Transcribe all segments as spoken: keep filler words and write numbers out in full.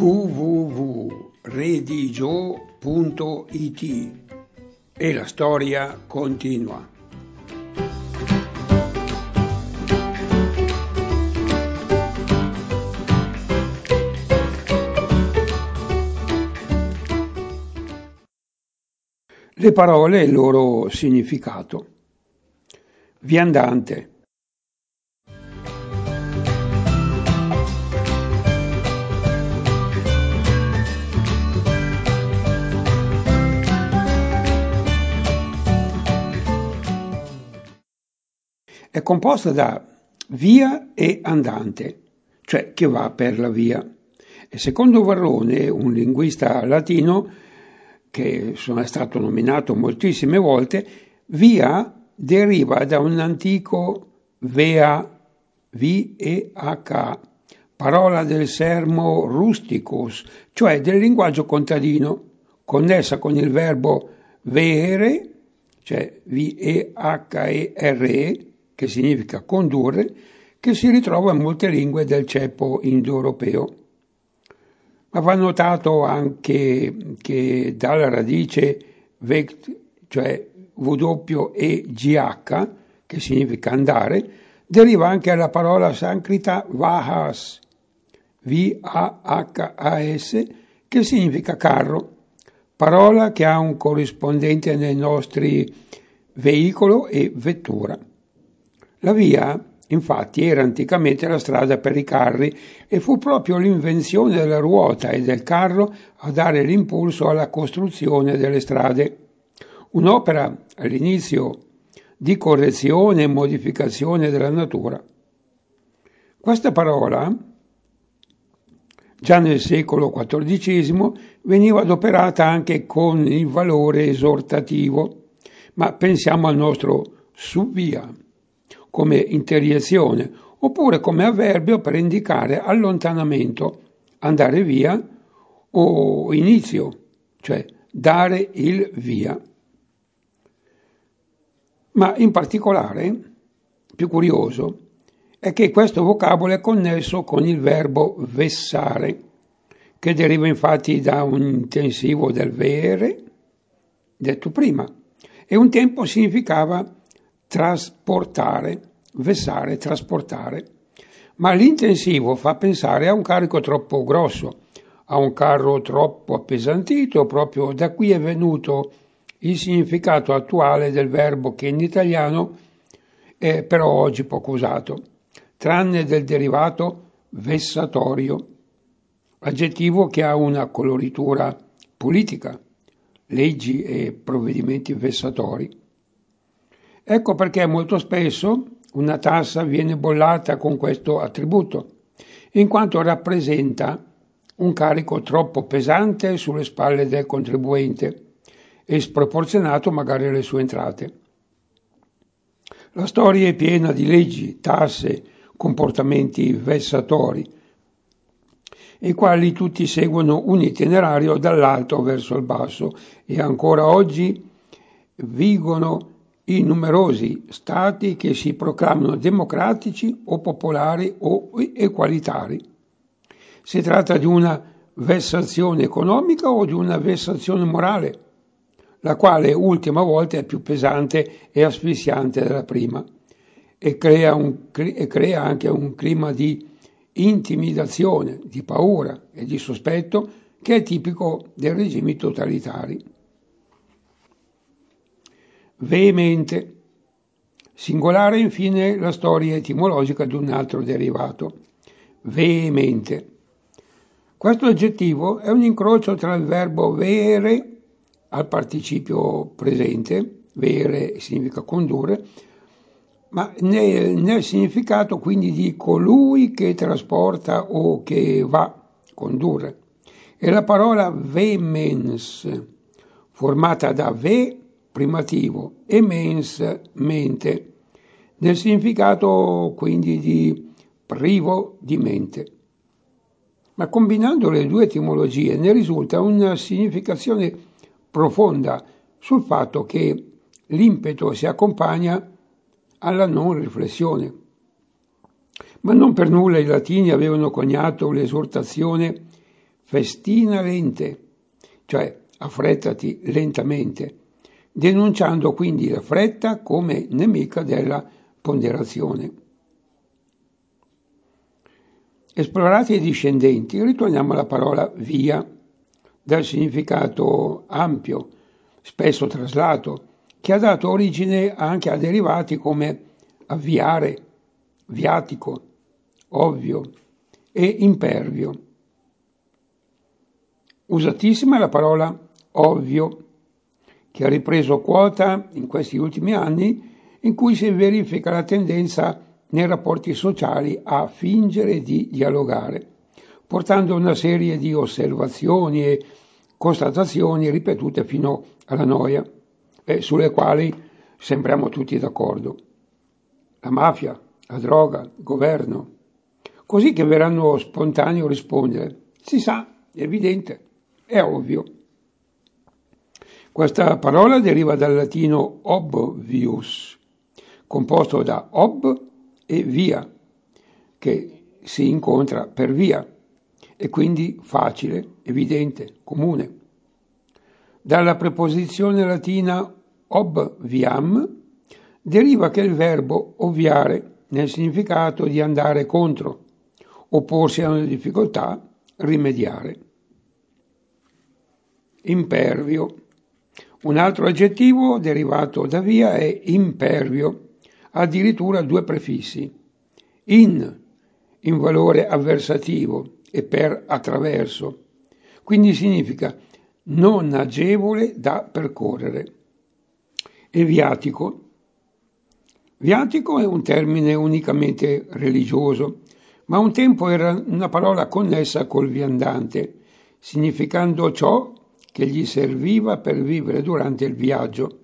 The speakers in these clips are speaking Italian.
w w w punto redigio punto i t e la storia continua. Le parole e il loro significato. Viandante. È composta da via e andante, cioè che va per la via. E secondo Varrone, un linguista latino che sono stato nominato moltissime volte, via deriva da un antico vea, V E H, parola del sermo rusticus, cioè del linguaggio contadino, connessa con il verbo vere, cioè V E H E R E, che significa condurre, che si ritrova in molte lingue del ceppo indoeuropeo. Ma va notato anche che dalla radice vect, cioè W E G H, che significa andare, deriva anche la parola sanscrita vahas, V A H A S, che significa carro, parola che ha un corrispondente nei nostri veicolo e vettura. La via, infatti, era anticamente la strada per i carri e fu proprio l'invenzione della ruota e del carro a dare l'impulso alla costruzione delle strade. Un'opera all'inizio di correzione e modificazione della natura. Questa parola, già nel secolo quattordicesimo, veniva adoperata anche con il valore esortativo, ma pensiamo al nostro su via come interiezione, oppure come avverbio per indicare allontanamento, andare via, o inizio, cioè dare il via. Ma in particolare, più curioso, è che questo vocabolo è connesso con il verbo vessare, che deriva infatti da un intensivo del vere, detto prima, e un tempo significava trasportare, vessare, trasportare. Ma l'intensivo fa pensare a un carico troppo grosso, a un carro troppo appesantito, proprio da qui è venuto il significato attuale del verbo che in italiano è però oggi poco usato, tranne del derivato vessatorio, aggettivo che ha una coloritura politica, leggi e provvedimenti vessatori. Ecco perché molto spesso una tassa viene bollata con questo attributo, in quanto rappresenta un carico troppo pesante sulle spalle del contribuente e sproporzionato magari alle sue entrate. La storia è piena di leggi, tasse, comportamenti vessatori, i quali tutti seguono un itinerario dall'alto verso il basso e ancora oggi vigono in numerosi stati che si proclamano democratici o popolari o equalitari. Si tratta di una vessazione economica o di una vessazione morale, la quale ultima volta è più pesante e asfissiante della prima e crea, un, e crea anche un clima di intimidazione, di paura e di sospetto che è tipico dei regimi totalitari. Veemente. Singolare infine la storia etimologica di un altro derivato, veemente. Questo aggettivo è un incrocio tra il verbo vere al participio presente, vere significa condurre, ma nel, nel significato quindi di colui che trasporta o che va, condurre. E la parola vehemens, formata da ve, primativo, e mens, mente, nel significato quindi di privo di mente. Ma combinando le due etimologie ne risulta una significazione profonda sul fatto che l'impeto si accompagna alla non riflessione. Ma non per nulla i latini avevano coniato l'esortazione festina lente, cioè affrettati lentamente, denunciando quindi la fretta come nemica della ponderazione. Esplorati i discendenti, ritorniamo alla parola via, dal significato ampio, spesso traslato, che ha dato origine anche a derivati come avviare, viatico, ovvio e impervio. Usatissima è la parola ovvio, che ha ripreso quota in questi ultimi anni, in cui si verifica la tendenza nei rapporti sociali a fingere di dialogare, portando una serie di osservazioni e constatazioni ripetute fino alla noia, e sulle quali sembriamo tutti d'accordo. La mafia, la droga, il governo. Così che verranno spontaneo rispondere: si sa, è evidente, è ovvio. Questa parola deriva dal latino obvius, composto da ob e via, che si incontra per via, e quindi facile, evidente, comune. Dalla preposizione latina obviam deriva che il verbo ovviare nel significato di andare contro, opporsi a una difficoltà, rimediare. Impervio. Un altro aggettivo derivato da via è impervio, addirittura due prefissi. In, in valore avversativo, e per attraverso. Quindi significa non agevole da percorrere. E viatico. Viatico è un termine unicamente religioso, ma un tempo era una parola connessa col viandante, significando ciò che gli serviva per vivere durante il viaggio.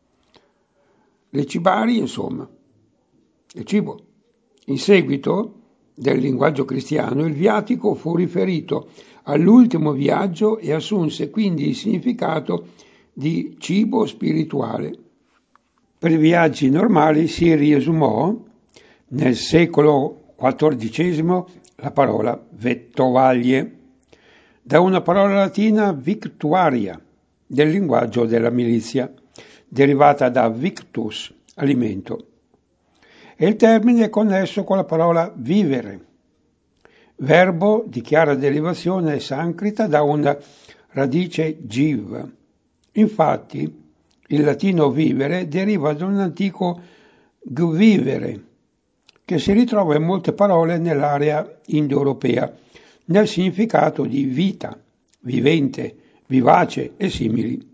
Le cibari, insomma, il cibo. In seguito, del linguaggio cristiano, il viatico fu riferito all'ultimo viaggio e assunse quindi il significato di cibo spirituale. Per i viaggi normali si riesumò nel secolo quattordicesimo la parola vettovaglie, da una parola latina victuaria, del linguaggio della milizia, derivata da victus, alimento. E il termine è connesso con la parola vivere, verbo di chiara derivazione sanscrita da una radice giv. Infatti, il latino vivere deriva da un antico gvivere, che si ritrova in molte parole nell'area indoeuropea, nel significato di vita, vivente, vivace e simili.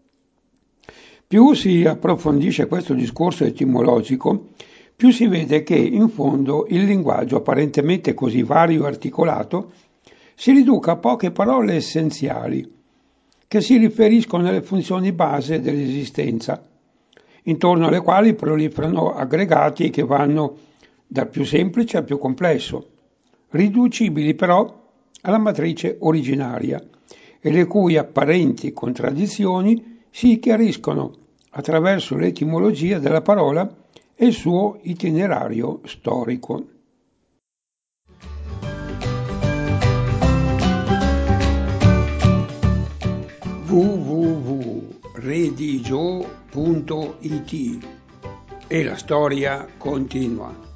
Più si approfondisce questo discorso etimologico, più si vede che, in fondo, il linguaggio apparentemente così vario e articolato si riduca a poche parole essenziali, che si riferiscono alle funzioni base dell'esistenza, intorno alle quali proliferano aggregati che vanno dal più semplice al più complesso, riducibili però alla matrice originaria, e le cui apparenti contraddizioni si chiariscono attraverso l'etimologia della parola e il suo itinerario storico. w w w punto redigio punto it E la storia continua.